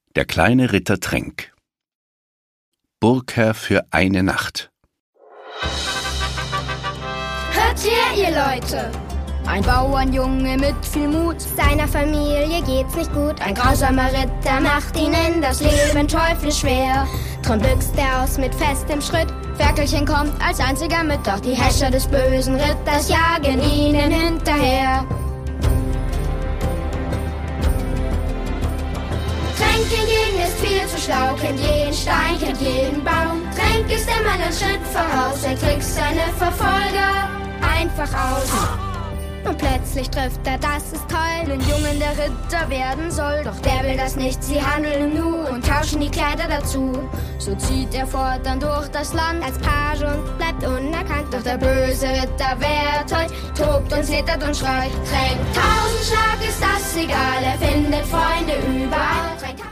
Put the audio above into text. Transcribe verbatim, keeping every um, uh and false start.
Der kleine Ritter Tränk. Burgherr für eine Nacht. Hört her, ihr Leute! Ein Bauernjunge mit viel Mut, seiner Familie geht's nicht gut. Ein grausamer Ritter macht ihnen das Leben teuflisch schwer. Drum büxt er aus mit festem Schritt. Ferkelchen kommt als einziger mit, doch die Häscher des bösen Ritters jagen ihnen hinterher. Tränk hingegen ist viel zu schlau, kennt jeden Stein, kennt jeden Baum. Tränk ist immer einen Schritt voraus, er trickst seine Verfolger einfach aus. Und plötzlich trifft er, das ist toll, den Jungen, der Ritter werden soll. Doch der will das nicht, sie handeln nur und tauschen die Kleider dazu. So zieht er fortan durch das Land als Page und bleibt unerkannt. Doch der böse Ritter wehrt heut, tobt und zittert und schreit. Tränk tausend Schlag, ist das egal, er findet Freunde überall.